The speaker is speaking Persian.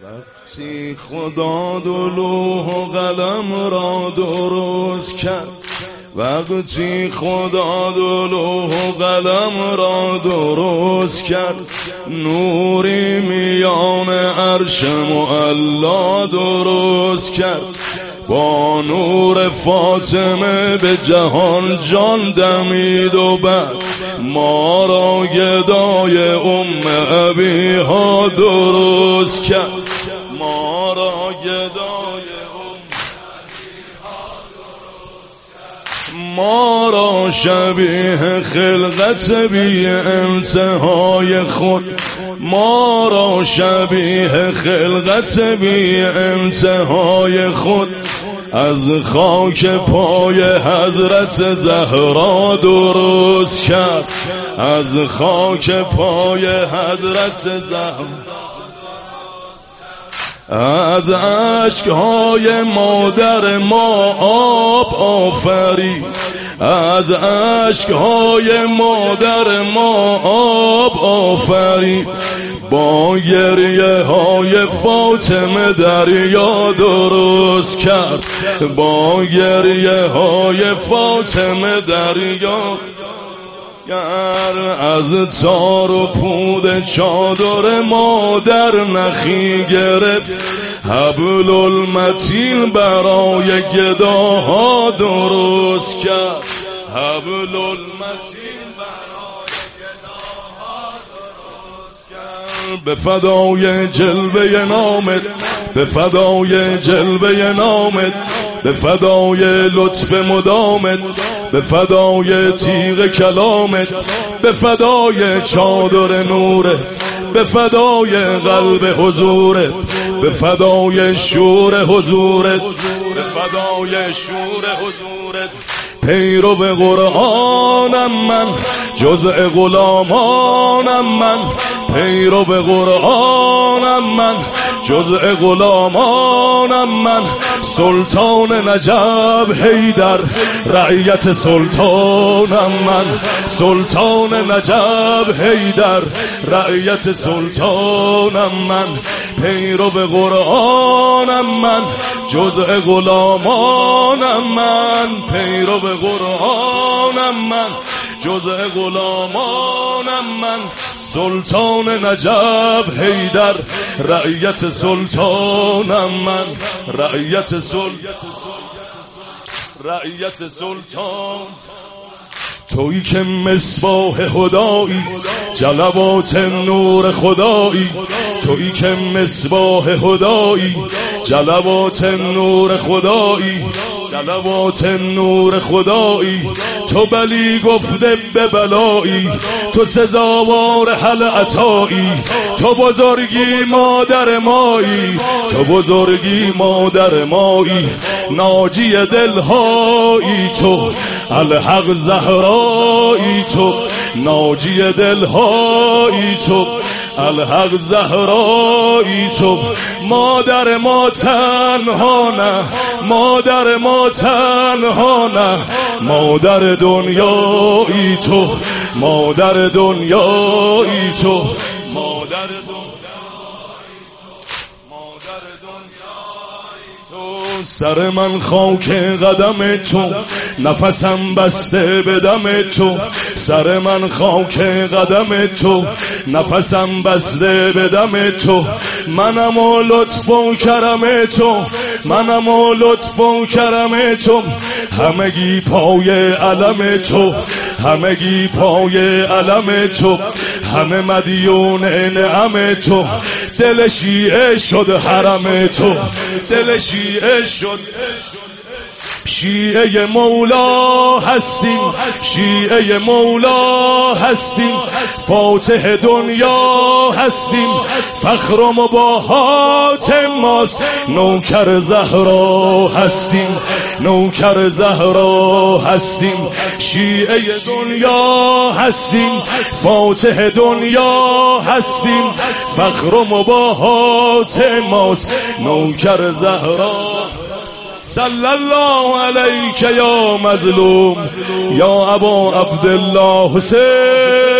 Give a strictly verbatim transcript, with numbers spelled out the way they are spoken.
وقتی خدا دو لوح و قلم را درست کرد، وقتی خدا دو لوح و قلم را درست کرد، نوری میان عرش معلا درست کرد. با نور فاطمه به جهان جان دمید و بعد ما را گدای ام ابیها درست کرد. ما را گدای ام ابیها درست کرد. ما را شبیه خلقت بی انتهای خود، ما را شبیه خلقت بی انتهای خود از خاک پای حضرت زهرا درست کرد. از خاک پای حضرت زهرا، از اشکهای مادر ما آب آفرید، از اشکهای مادر ما آب آفرید. با گریه های فاطمه دریا درست کرد، با گریه های فاطمه دریا. از تار و پود چادر مادر نخی گرفت، حبل المتین برای گداها درست کرد. حبل المتین برای گداها درست کرد. به فدای جلوه نامت، به فدای جلوه نامت، به فدای لطف مدامت، به فدای تیغ کلامت، به فدای چادر نورت، به فدای قلب حضورت، به فدای شور حضورت، به فدای شور حضورت. پیرو به قرآنم من، جزء غلامانم من. پیرو به قرآنم من، جزء غلامانم من. سلطان نجف حیدر، رعیت سلطانم من. سلطان نجف حیدر، رعیت سلطانم من. پیرو به قرآنم من، جزء غلامانم من. پیرو به قرآنم من، جزء غلامانم من. سلطان نجف حیدر، رعیت سلطانم من. رعیت سلطان، رعیت سلطان. تویی که مصباح خدایی، جلوات نور خدایی. تویی که مصباح خدایی، جلوات نور خدایی. جلوات نور خدایی. تو بلی گفته به بلایی، تو سزاوار حل عطایی. تو بزرگی مادر مایی، تو بزرگی مادر مایی. ناجی دلهایی تو، الحق زهرایی تو. ناجی دلهایی تو، الحق زهرایی تو. مادر ما تنها نه، مادر ما تنها نه. مادر دنیایی تو، مادر دنیایی تو. مادر دنیایی تو، مادر دنیایی تو. سر من خاک قدم تو، نفسم بسته به دم تو. سر من خاک قدم تو، نفسم بسته به دم تو. منم و لطف و کرم تو، منم و لطف و کرم تو. همگی پای علم تو، همگی پای علم تو. همه مدیون نعم تو. دل شیعه شد حرم تو، دل شیعه شد. شیعه مولا هستیم، شیعه مولا هستیم. فاتح دنیا هستیم، فخر و مباهات ماست. نوکر زهرا هستیم، نوکر زهرا هستیم. شیعه دنیا هستیم، فاتح دنیا هستیم. فخر و مباهات ماست، نوکر زهرا. صلی الله علیک یا مظلوم، یا ابا عبدالله حسین.